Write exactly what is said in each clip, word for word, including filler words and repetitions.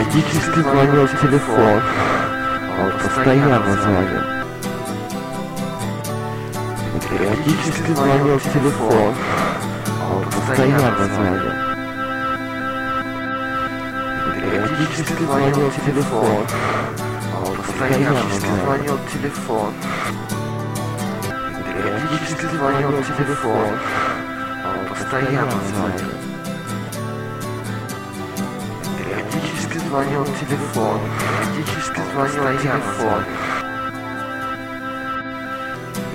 Периодически звонил телефон, он постоянно звонил. Периодически звонил телефон, он постоянно звонил. Периодически звонил телефон, он постоянно звонил телефон. Периодически звонил телефон, он постоянно звонил. Периодически звонил телефон, периодически звонил телефон.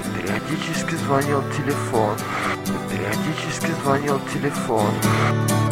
Периодически звонил телефон, периодически звонил телефон.